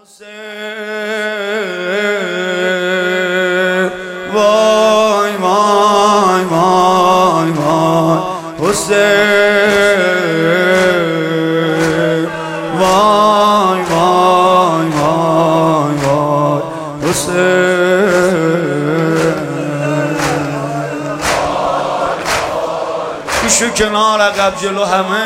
وای وای وای وای حسین، وای وای وای وای حسین. ایشو کنار عقب جلو همه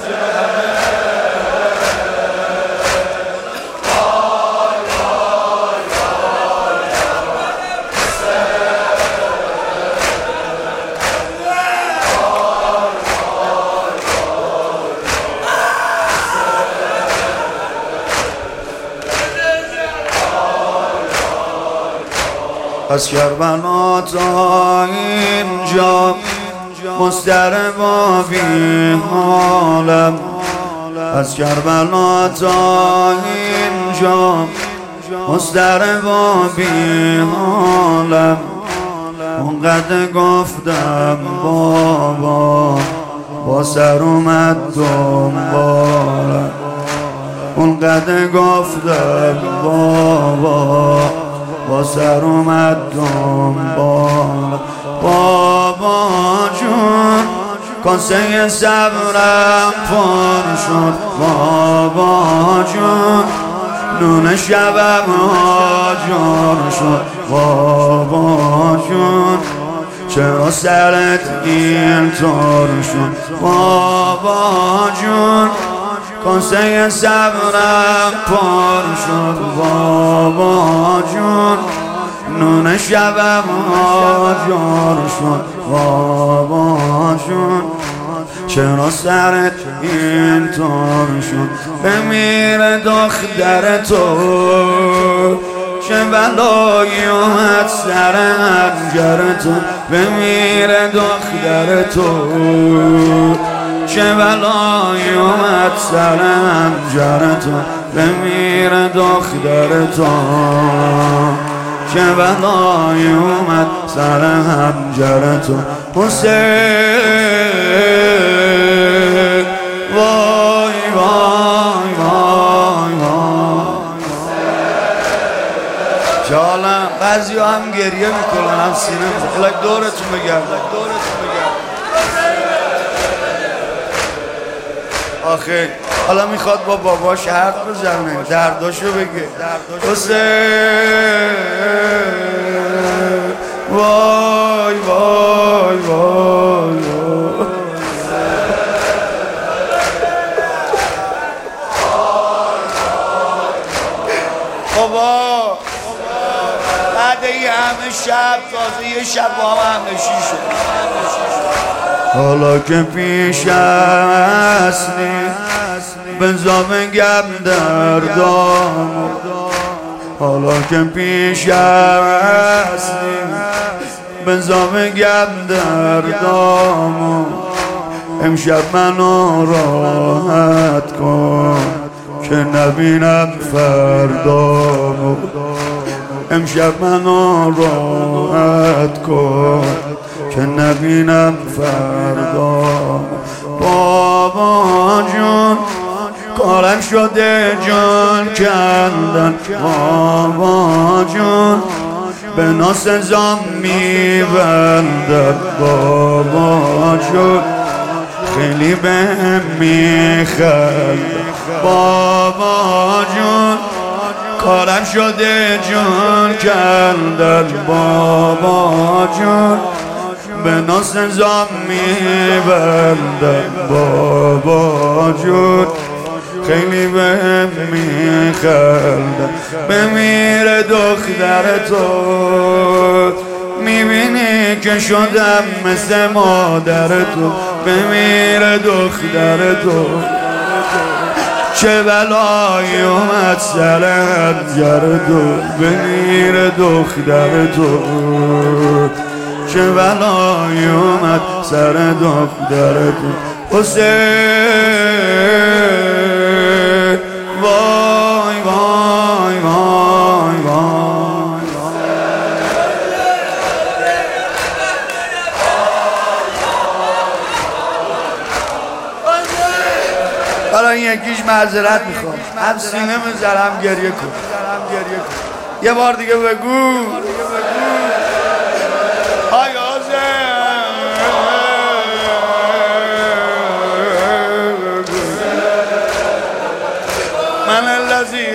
از کربلا تا اینجا مضطربا بی حالم، از کربلا تا اینجا مضطربا بی حالم. اونقدر گفتم بابا با سر اومد دنبالم، اونقدر گفتم بابا با سر اومد دنبال. بابا جون کاسه صبرم پر شد، بابا جون نون شبم آجر شد. بابا جون چرا سرت اینطور شد؟ بابا جون کاسه صبرم پر شد، بابا جون نون شبم آجر شد. بابا جون چرا سرت اینطور شد؟ بمیر دختر تو چه بلایی اومد سر حنجر تو، بمیر دختر تو چه بلایی اومد سر حنجر تو، بمیر دختر تو چه بلایی اومد سر حنجر تو. حسین وای وای وای وای. جالم بعضی هم گریه میکنن هم سینه میکنن. دورتون بگردم آخه حالا میخواد با باباش حرف بزنه، درداشو بگه. حسین وای وای وای بابا بعد یه همه شب تازه یه شب با هم همنشین شد. حالا که پیش هستی بزا بگم دردامو، حالا که پیش هستی بزا بگم دردامو. امشب منو راحت کن که نبینم فردامو، امشب منو راحت کن که نبینم فردامو. بابا جون کارم شده جان کندن، بابا جون به ناسزا میبندن. بابا جون خیلی بهم میخندن، بابا جون کارم شده جان کندن. بابا جون به ناسزا میبندن، بابا جون خیلی بهم میخندن. بمیر دختر تو میبینی که شدم مثل مادر تو، بمیر دختر تو چه بلایی اومد سر حنجر تو، بمیر دختر تو چه بلایی اومد سر دختر تو. حسین وای وای وای وای. حالا این یکیش معذرت میخوام. هم سینه میزنم گریه کن یه بار دیگه بگو من الذي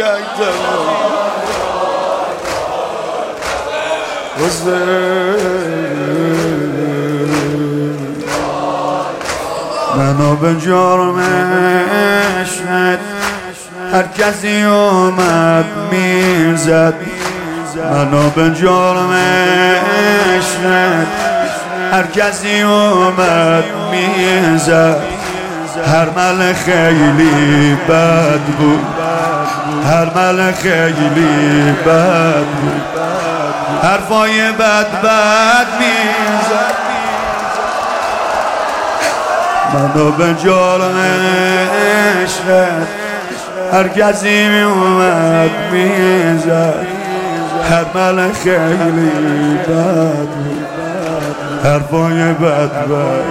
منو به جرم عشقت هر کسی اومد میزد منو به جرم عشقت هر کسی اومد میزد هر مل خیلی بد بود هر مل خیلی بد بود حرفای بد میزد منو به جرم عشقت هر کسی می اومد میزد هر مل خیلی بد بود حرفای بد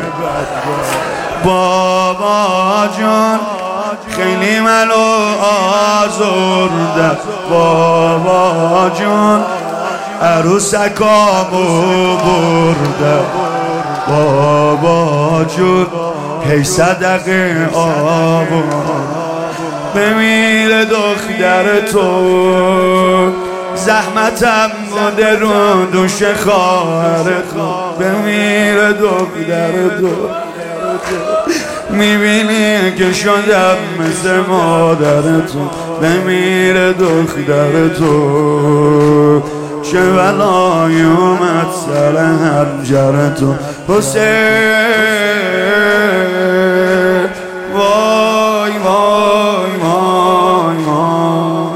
بابا جان خیلی منو آزرده بابا جان عروسکامو برده بابا جون هی صدقه آبو بمیره دختر تو زحمتم بوده رو دوش خواهر تو بمیره دختر تو میبینی که شدم مثل مادر تو بمیره دختر تو چه بلایی اومد سر هنجر تو حسین وای وای وای وای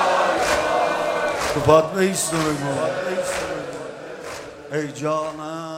تو فاطمه ایستو بگو ای جانم